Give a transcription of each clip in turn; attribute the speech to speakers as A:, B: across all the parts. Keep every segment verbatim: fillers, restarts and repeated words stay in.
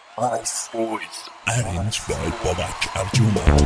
A: Ice Boys arranged by Babak Arjuna.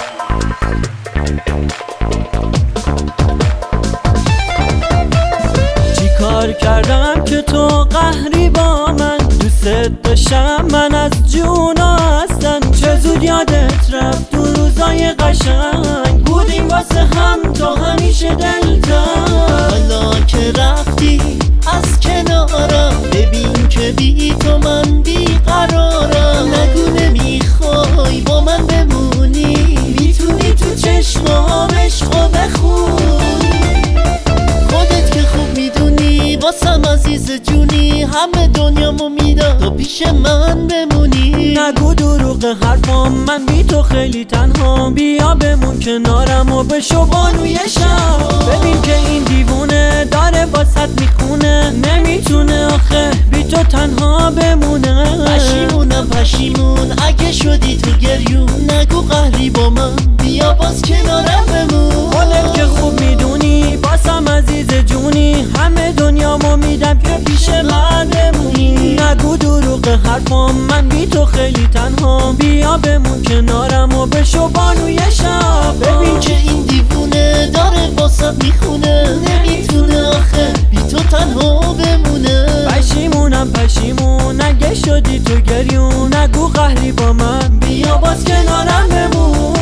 B: چی کار کردم که تو قهری با من؟ دوست داشتم من از جونا هستن. چه زود یادت رفت تو روزای قشنگ بودیم واسه هم تا همیشه دلتنگ.
C: حالا که رفتی از کنارم ببین که بی تو من بی قرارم. نگو نمیخوای با من بمونی، میتونی تو چشمام عشقو بخونی. خودت که خوب میدونی واسم عزیز جونی، همه دنیامو میدم تو پیش من بمونی.
B: نگو دروغ حرفام، من بی تو خیلی تنهام. بیا بمون کنارم و بشو بانوی شب. ببین که این دیوونه داره واسط میخونه، نمیتونه آخه بی تو تنها بمونه.
C: پشیمونم پشیمون اگه شدی تو گریون، نگو قهری با من بیا باز کنارم بمون.
B: خودت که خوب میدونی باسم عزیز جونی، همه دنیامو میدم که پیش من بمونی. نگو دروغ حرفام، من بی تو خیلی تنهام. بیا بمون کنارم و بشو بانوی شب.
C: ببین که این دیوونه داره واسط میخونه، نمیتونه آخه بی تو تنها بمونه.
B: پشیمونم پشیمون اگه شدی تو گریون، نگو قهری با من بیا باز کنارم بمون.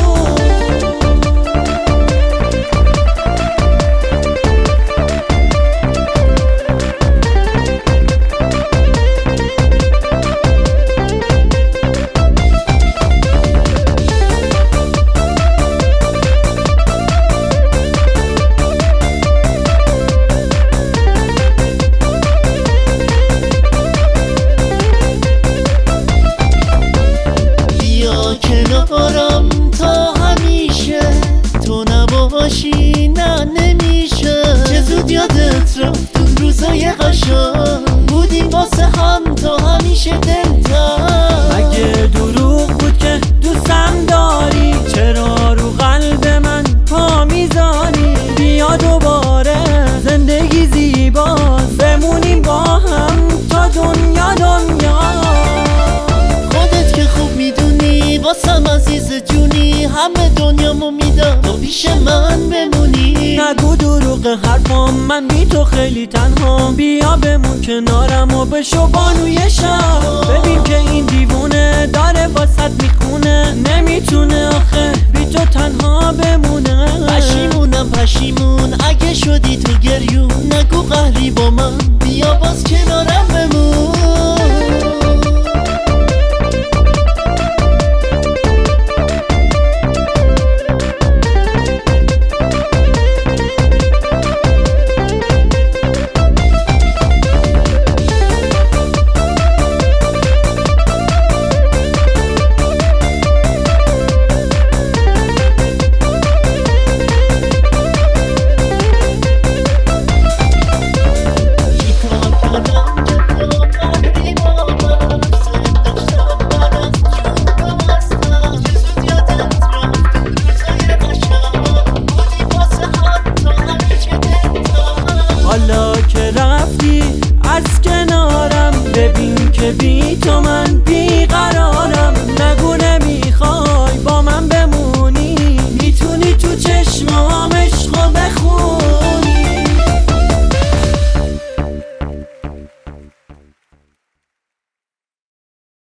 C: کنارم تا همیشه، تو نباشی نه نمیشه. چه زود یادت رفت تو روزای قشنگ بودیم واسه هم تا همیشه دلتنگ.
B: اگه دروغ بود که دوستم داری، چرا رو قلب من پا میذاری؟ بیا دوباره زندگی زیباست، بمونیم با هم تا دنیا دنیا.
C: خودت که خوب میدونی واسم عزیز جونی، همه دنیامو میدم تو پیش من بمونی.
B: نگو دروغ حرفام، من بی تو خیلی تنهام. بیا بمون کنارم و بشو بانوی شب.